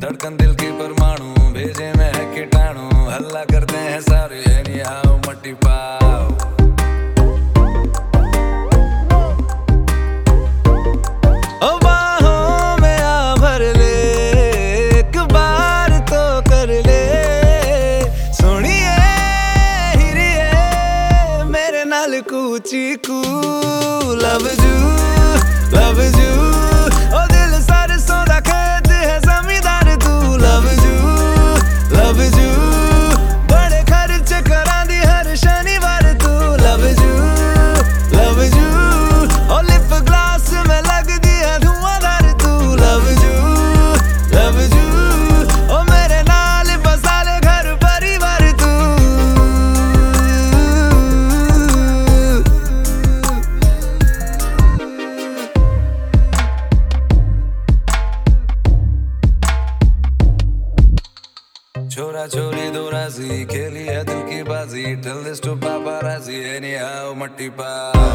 धड़कन दिल की परमाणु, भेजे में है कीटाणु, हल्ला करते हैं सारे एनी हाउ मट्टी पाओ। ओ बाहों में आ भर ले, एक बार तो कर ले, सुनिए हिरिए मेरे नाल कूची कू। लव यू लव यू, ओ दिल सरसों दा खेत है जमींदार तू। लव यू बड़े खर्च करांदी हर शनिवार तू। लव यू ओ लिप ग्लास में लग दिया धुआंधार तू। लव यू ओ मेरे नाल बसा ले घर परिवार तू। छोरा छोरी दो राजी, खेली है दिल की बाजी, tell this to paparazzi anyhow मट्टी पाओ।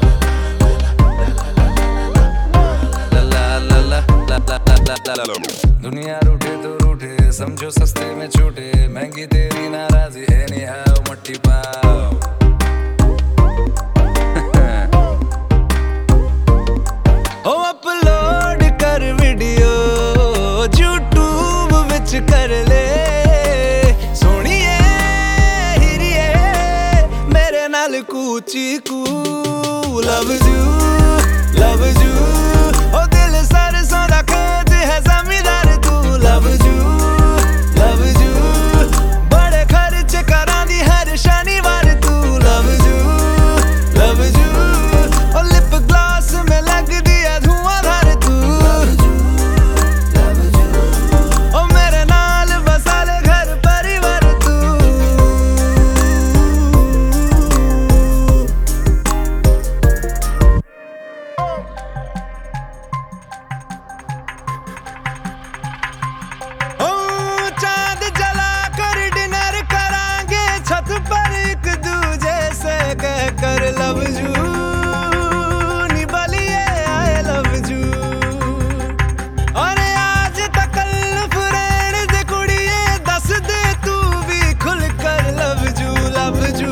दुनिया रूठे तो रूठे, समझो सस्ते में छूटे, महंगी तेरी नाराजी एनी हाउ मट्टी पाओ। ओ अपलोड कर वीडियो यूट्यूब विच कर ले, कूची कू। लव यू ओ दिल सरसों दा खेत है जमींदार तू। लव यू बड़े खर्च करांदी हर शनिवार तू। लव यू ओ लिप ग्लास में लग दिया धुआंधार तू। ओ मेरे नाल बसा ले घर परिवार तू। कर लव यू निबलिए आई लव यू, और आज तक फ्रेंड दे कुड़िए दस दे तू भी खुल कर। लव यू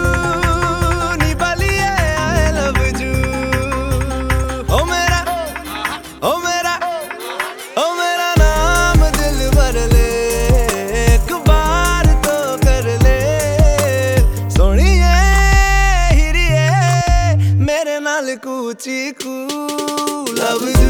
निबलिए आई लव यू। ओ मेरा नाम दिल भर ले, एक बार तो कर ले, सोनिए मेरे नाल कूची कू। Love you.